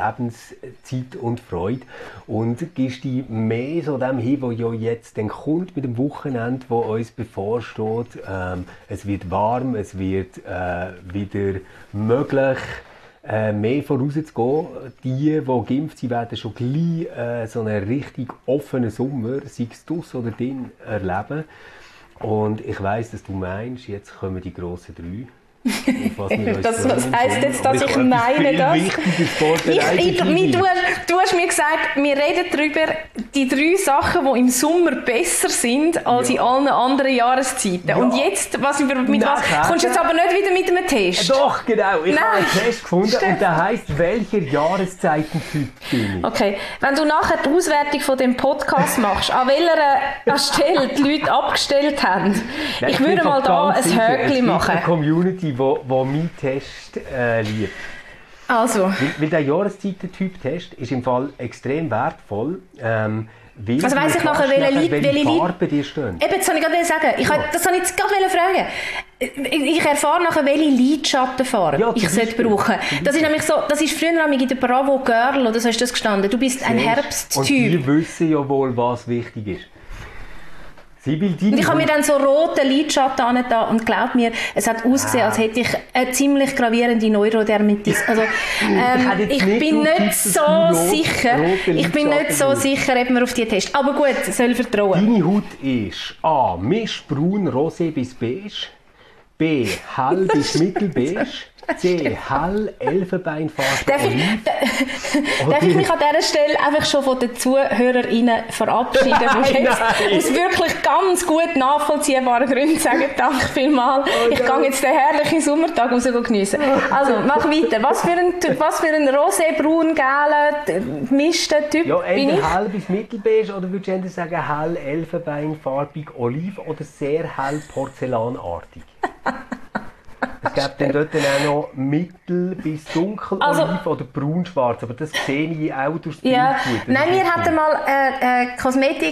Lebenszeit und Freude und gibst die mehr so dem hin, wo ja jetzt dann kommt mit dem Wochenende, wo uns bevorsteht. Ähm, es wird warm, es wird äh, wieder möglich, äh, mehr vorauszugehen. Die, die geimpft sind, werden schon gleich äh, so einen richtig offenen Sommer, sei es draussen oder drin, erleben. Und ich weiss, dass du meinst, jetzt kommen die grossen drei. Was, das, was heisst jetzt, dass ich meine das? Ich, ich, ich, du, du hast mir gesagt, wir reden darüber, die drei Sachen, die im Sommer besser sind als ja. in allen anderen Jahreszeiten. Ja. Und jetzt, was, mit Nein, was kommst du jetzt aber nicht wieder mit einem Test? Doch, genau. Ich Nein. habe einen Test gefunden Stimmt. und der heisst, welcher Jahreszeitentyp bin ich? Okay. Wenn du nachher die Auswertung von dem Podcast machst, an welcher Stelle die Leute abgestellt haben, Nein, ich, ich würde mal da ein Häkchen machen. Es gibt eine Community, die meinen Test äh, liebt. Also. Weil, weil der Jahreszeitentyp-Test ist im Fall extrem wertvoll. Ähm, weil also weiss ich nachher, welche, nachher, welche, welche Farben dir stehen. Eben, das wollte ich gerade sagen. Ich ja. Das wollte ich jetzt gerade fragen. Ich erfahre nachher, welche Lidschattenfarbe ja, ich sollte brauchen. Das ist nämlich so, das ist früher in der Bravo Girl, oder so ist das gestanden. Du bist ein Herbsttyp. Und die wissen ja wohl, was wichtig ist. Und ich habe mir dann so rote Lidschatten angetan und glaub mir, es hat ausgesehen, ah. als hätte ich eine ziemlich gravierende Neurodermitis. Also, ähm, ich nicht bin nicht so sicher, ich bin nicht so sicher, ob man auf die Test. Aber gut, soll vertrauen. Deine Haut ist A. Mischbraun, rosé bis beige. B. Hell bis mittelbeige. C. Hell, Elfenbeinfarbe, darf ich, darf ich mich an dieser Stelle einfach schon von den ZuhörerInnen verabschieden, die jetzt aus wirklich ganz gut nachvollziehbaren Gründen sagen, danke vielmals, oh, ich gehe jetzt den herrlichen Sommertag raus geniessen. Also, mach weiter. Was für ein, was für ein rosé, braun, gelben, gemischten Typ ja, bin ich? Hell bis mittelbeige oder würdest du eher sagen hell, Elfenbeinfarbig, oliv oder sehr hell porzellanartig? Es gibt dann dort auch noch mittel- bis dunkel also, oliv oder braun-schwarz, aber das sehe ich auch durchs Bild ja. gut. Nein, wir hatten mal eine äh, äh,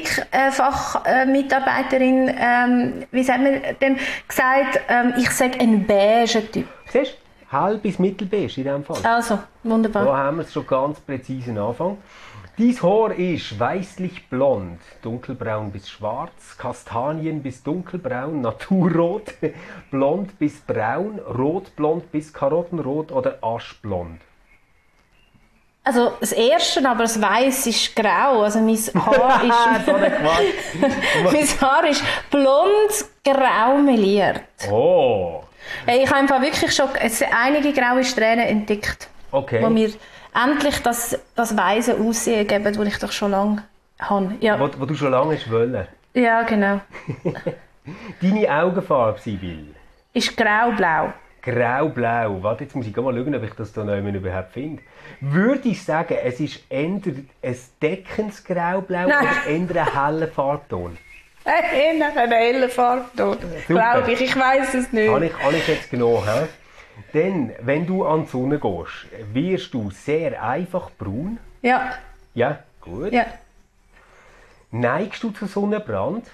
Kosmetikfachmitarbeiterin, äh, ähm, wie sagt man dem, gesagt, ähm, ich sage ein beiger Typ. Siehst du? Hell bis mittelbeige in diesem Fall. Also, wunderbar. Da haben wir es schon ganz präzisen Anfang. Dein Haar ist weißlich blond, dunkelbraun bis schwarz, kastanien bis dunkelbraun, naturrot, blond bis braun, rotblond bis karottenrot oder aschblond. Also das Erste, aber das Weiss ist grau. Also mein Haar ist, mein Haar ist blond grau meliert. Oh. Hey, ich habe einfach wirklich schon einige graue Strähnen entdeckt, okay. wo mir endlich das, das weise Aussehen geben, das ich doch schon lange habe. Ja. Wo, wo du schon lange hast wollen. Ja, genau. Deine Augenfarbe, Sibyl? Ist grau-blau. Grau-blau. Warte, jetzt muss ich mal schauen, ob ich das da noch überhaupt finde. Würde ich sagen, es ist entweder ein deckendes Grau-blau oder eher ein heller Farbton? Eher ein heller Farbton. Glaube ich, ich weiss es nicht. Habe ich, habe ich jetzt genommen, he? Denn, wenn du an die Sonne gehst, wirst du sehr einfach braun. Ja. Ja, gut. Ja. Neigst du zu Sonnenbrand?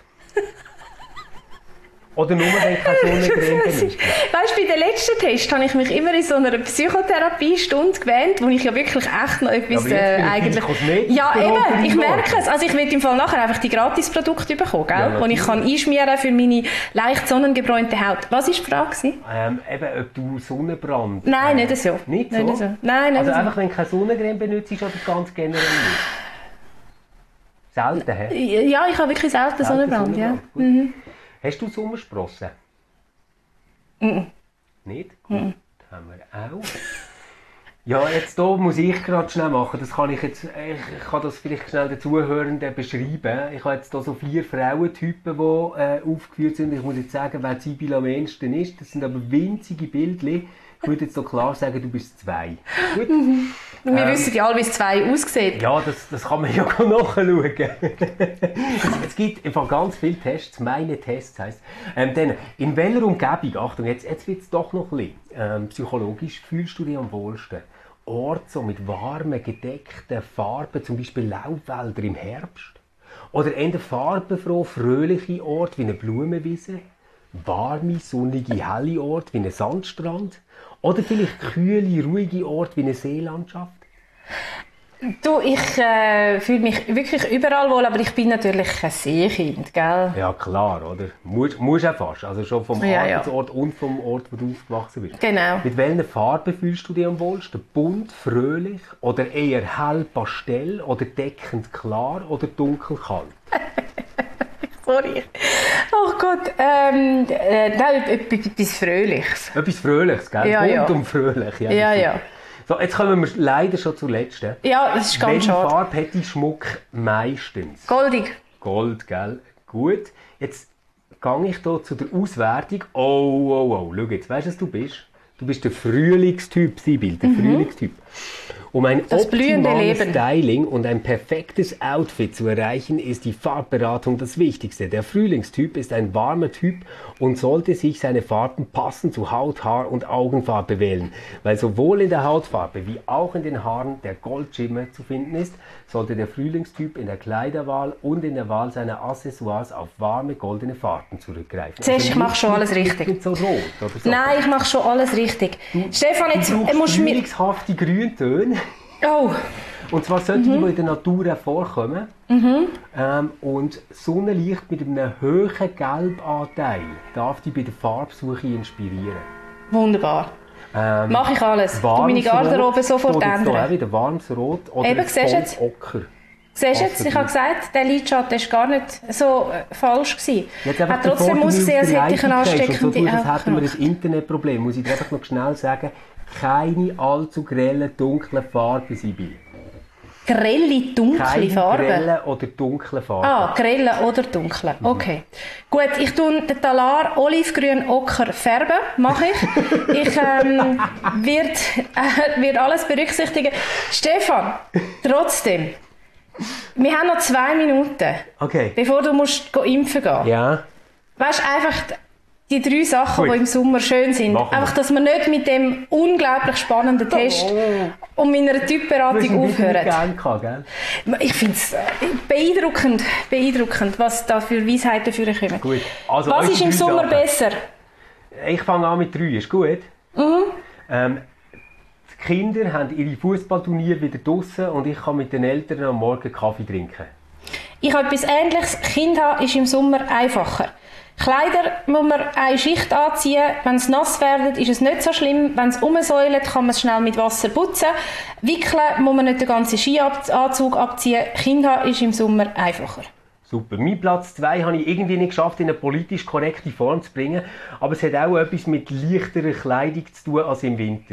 Oder nur, wenn du keine Sonnencreme benutzt? Weißt du, bei dem letzten Test habe ich mich immer in so einer Psychotherapiestunde gewähnt, wo ich ja wirklich echt noch etwas ja, äh, eigentlich... Ja, eben, ich merke es. Also ich will im Fall nachher einfach die Gratisprodukte bekommen, gell? Ja, die ich kann einschmieren für meine leicht sonnengebräunte Haut. Was war die Frage? Ähm, eben, ob du Sonnenbrand... Nein, äh, nicht so. Nicht so? Nicht so. Nein, nicht also so. einfach, wenn du keine Sonnencreme benutzt oder ganz generell nicht? Selten, hä? Ja, ich habe wirklich selten, selten Sonnenbrand, Sonnenbrand. Ja. Mhm. Hast du Sommersprossen? Mhm. Nicht? Gut, mhm. Das haben wir auch. Ja, jetzt hier muss ich gerade schnell machen. Das kann ich jetzt, ich kann das vielleicht schnell den Zuhörenden beschreiben. Ich habe jetzt hier so vier Frauentypen, die äh, aufgeführt sind. Ich muss jetzt sagen, wer Sibyl am ehesten ist. Das sind aber winzige Bildchen. Ich würde jetzt so klar sagen, du bist zwei. Gut. Mhm. Wir ähm, wissen ja alle, wie es zwei aussieht. Ja, das, das kann man ja nachschauen. Es gibt einfach ganz viele Tests. Meine Tests heisst. Ähm, dann, in welcher Umgebung, Achtung, jetzt, jetzt wird es doch noch ein bisschen ähm, psychologisch, fühlst du dich am wohlsten? Ort so mit warmen, gedeckten Farben, zum Beispiel Laubwälder im Herbst? Oder eher farbenfroh, fröhliche Orte wie eine Blumenwiese? Warme, sonnige, helle Orte wie ein Sandstrand? Oder vielleicht kühle, ruhige Orte wie eine Seelandschaft? Du, ich äh, fühle mich wirklich überall wohl, aber ich bin natürlich ein Seekind, gell? Ja, klar, oder? Musst, musst auch fast. Also schon vom ja, Arbeitsort ja. und vom Ort, wo du aufgewachsen bist. Genau. Mit welchen Farben fühlst du dich am wohlsten? Bunt, fröhlich oder eher hell pastell oder deckend klar oder dunkel kalt? Sorry. Oh Gott, ähm, äh, nein, etwas Fröhliches. Etwas Fröhliches, gell? Ja, Bunt ja. und fröhlich. Ja, ja. ja. So, jetzt kommen wir leider schon zur letzten. Ja, das ist ganz Welche schade. Farbe hat die Schmuck meistens? Goldig. Gold, gell? Gut. Jetzt gehe ich hier zu der Auswertung. Oh, oh, oh. Schau jetzt, weißt du, was du bist? Du bist der Frühlingstyp, Sibyl, der mhm. Frühlingstyp. Um ein das optimales Styling und ein perfektes Outfit zu erreichen, ist die Farbberatung das Wichtigste. Der Frühlingstyp ist ein warmer Typ und sollte sich seine Farben passend zu Haut, Haar und Augenfarbe wählen. Weil sowohl in der Hautfarbe wie auch in den Haaren der Goldschimmer zu finden ist, sollte der Frühlingstyp in der Kleiderwahl und in der Wahl seiner Accessoires auf warme, goldene Farben zurückgreifen. Zuerst, also ich mache schon alles richtig. Nicht so rot oder so. Nein, ich mache schon alles richtig. Du, Stefan, jetzt du musst du mir... frühlingshafte Grüntöne. Oh. Und zwar solche, mhm. die in der Natur vorkommen. Mhm. Ähm, und Sonnenlicht mit einem hohen Gelbanteil darf dich bei der Farbsuche inspirieren. Wunderbar. Ähm, Mache ich alles. Du meine Garderobe sofort ändern. Auch wieder warmes Rot oder Eben, siehst du Ocker. Siehst du jetzt, ich habe gesagt, der Lidschatten war gar nicht so äh, falsch gewesen. Hat trotzdem ausgesehen, als hätte ich eine ansteckende Augen. So hätten wir ein Internetproblem, muss ich dir einfach noch schnell sagen. Keine allzu grellen, dunklen Farben, Sibyl. Grelle, dunkle Keine Farben? grelle oder dunkle Farben. Ah, grelle oder dunkle. Okay. Mhm. Gut, ich tue den Talar olivgrün ocker färben, mache ich. ich ähm, wird, äh, wird alles berücksichtigen. Stefan, trotzdem, wir haben noch zwei Minuten, okay. bevor du musst impfen gehen. Ja. Weißt du, einfach die drei Sachen, Gut. die im Sommer schön sind. Machen einfach, dass wir nicht mit dem unglaublich spannenden Test oh. und meiner Typberatung aufhören. Gehabt, gell? Ich finde es beeindruckend, beeindruckend, was da für Weisheiten dafür kommen. Gut. Also, was ist im Sommer Sachen. besser? Ich fange an mit drei, ist gut? Mhm. Ähm, die Kinder haben ihre Fußballturniere wieder draussen und ich kann mit den Eltern am Morgen Kaffee trinken. Ich habe etwas Ähnliches. Kind haben ist im Sommer einfacher. Kleider muss man eine Schicht anziehen. Wenn es nass wird, ist es nicht so schlimm. Wenn es umsäulet, kann man es schnell mit Wasser putzen. Wickeln muss man nicht den ganzen Skianzug abziehen. Kinder ist im Sommer einfacher. Super. Mein Platz zwei habe ich irgendwie nicht geschafft, in eine politisch korrekte Form zu bringen. Aber es hat auch etwas mit leichterer Kleidung zu tun als im Winter.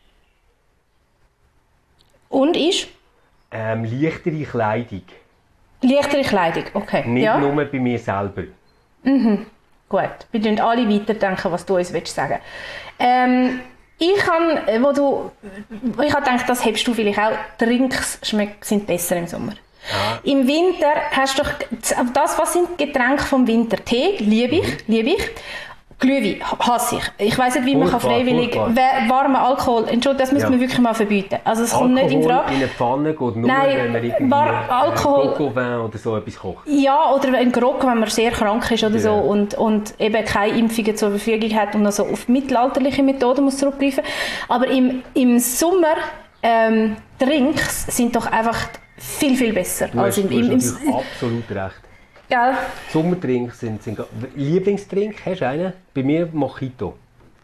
Und ist? Ähm, leichtere Kleidung. Leichtere Kleidung, okay. Nicht ja. nur bei mir selber. Mhm. Gut, wir denken alle weiterdenken, was du uns sagen willst. Ähm, ich habe, wo du, ich habe gedacht, das hebst du vielleicht auch, Drinks sind besser im Sommer. Ja. Im Winter hast du doch, das, was sind Getränke vom Winter? Tee, liebe ich, mhm. liebe ich. Glühwein hasse ich. Ich weiss nicht, wie man kann freiwillig warmen Alkohol, Entschuldigung, das müssen ja. wir wirklich mal verbieten. Also es kommt nicht in Frage. In eine Pfanne geht nur, Nein, wenn man irgendwie war Alkohol, Coco-Vin oder so etwas kocht. Ja, oder ein Grog, wenn man sehr krank ist oder ja. so und, und eben keine Impfungen zur Verfügung hat und also auf mittelalterliche Methoden muss zurückgreifen. Aber im, im Sommer ähm, Drinks sind doch einfach viel, viel besser. Du als hast, im, im, im, im absolut recht. Gell? Sommerdrinks sind, sind... Lieblingsdrink, hast du einen? Bei mir Mojito.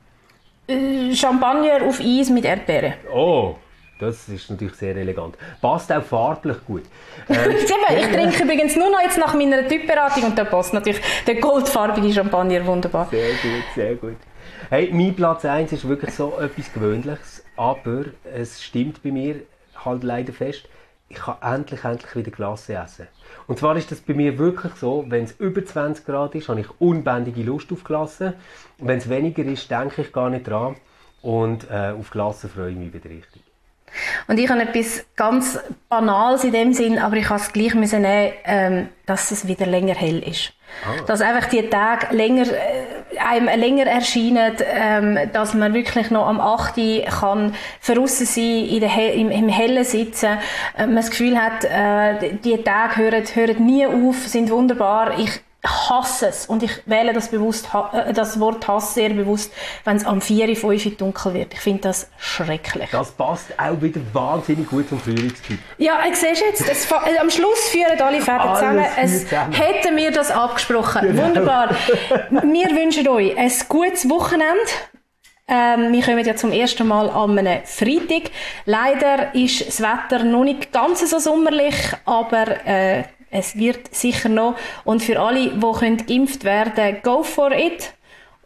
Äh, Champagner auf Eis mit Erdbeeren. Oh, das ist natürlich sehr elegant. Passt auch farblich gut. Ähm, ich trinke übrigens nur noch jetzt nach meiner Typberatung und da passt natürlich der goldfarbige Champagner wunderbar. Sehr gut, sehr gut. Hey, mein Platz eins ist wirklich so etwas Gewöhnliches, aber es stimmt bei mir halt leider fest, ich kann endlich, endlich wieder Glasse essen. Und zwar ist das bei mir wirklich so, wenn es über zwanzig Grad ist, habe ich unbändige Lust auf Glasse. Und wenn es weniger ist, denke ich gar nicht dran. Und äh, auf Glasse freue ich mich wieder richtig. Und ich habe etwas ganz Banales in dem Sinn, aber ich habe es gleich müssen nehmen, ähm, dass es wieder länger hell ist. Ah. Dass einfach die Tage länger, äh, einem länger erscheinen, ähm, dass man wirklich noch am acht Uhr kann draussen sein, in der He- im, im Hellen sitzen, äh, man das Gefühl hat, äh, die Tage hören, hören nie auf, sind wunderbar. Ich hasse es und ich wähle das, bewusst, das Wort Hass sehr bewusst, wenn es am vier, fünf Uhr dunkel wird. Ich finde das schrecklich. Das passt auch wieder wahnsinnig gut zum Frühlingstyp. Ja, ich sehe jetzt, es, am Schluss führen alle Fäden zusammen. Es zusammen. Hätten wir das abgesprochen. Genau. Wunderbar. Wir wünschen euch ein gutes Wochenende. Ähm, wir kommen ja zum ersten Mal an einem Freitag. Leider ist das Wetter noch nicht ganz so sommerlich, aber äh, es wird sicher noch. Und für alle, die geimpft werden können, go for it.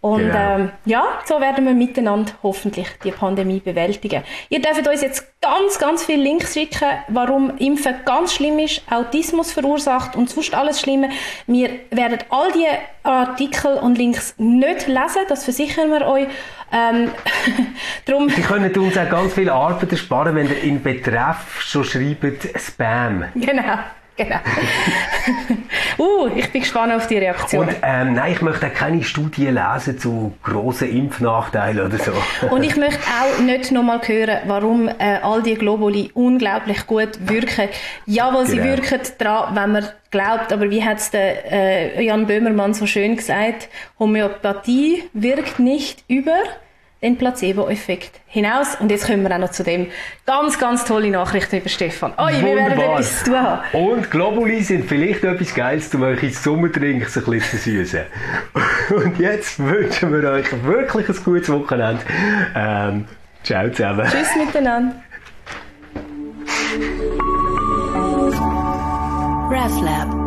Und genau. ähm, ja, so werden wir miteinander hoffentlich die Pandemie bewältigen. Ihr dürft uns jetzt ganz, ganz viele Links schicken, warum Impfen ganz schlimm ist, Autismus verursacht und sonst alles Schlimme. Wir werden all diese Artikel und Links nicht lesen, das versichern wir euch. Ähm, drum Sie können uns auch ganz viel Arbeit ersparen, wenn ihr in Betreff schon schreibt Spam. Genau. Genau. uh, ich bin gespannt auf die Reaktion. Und ähm, nein, ich möchte auch keine Studien lesen zu grossen Impfnachteilen oder so. Und ich möchte auch nicht nochmal hören, warum äh, all die Globuli unglaublich gut wirken. Jawohl, sie Genau. wirken dran, wenn man glaubt, aber wie hat es der äh, Jan Böhmermann so schön gesagt, Homöopathie wirkt nicht über den Placebo-Effekt hinaus. Und jetzt kommen wir auch noch zu dem ganz, ganz tolle Nachrichten über Stefan. Oi, wir werden etwas zu tun haben. Und Globuli sind vielleicht etwas Geiles, um euch ins Sommerdrinks ein bisschen zu süßen. Und jetzt wünschen wir euch wirklich ein gutes Wochenende. Ähm, ciao zusammen. Tschüss miteinander. RefLab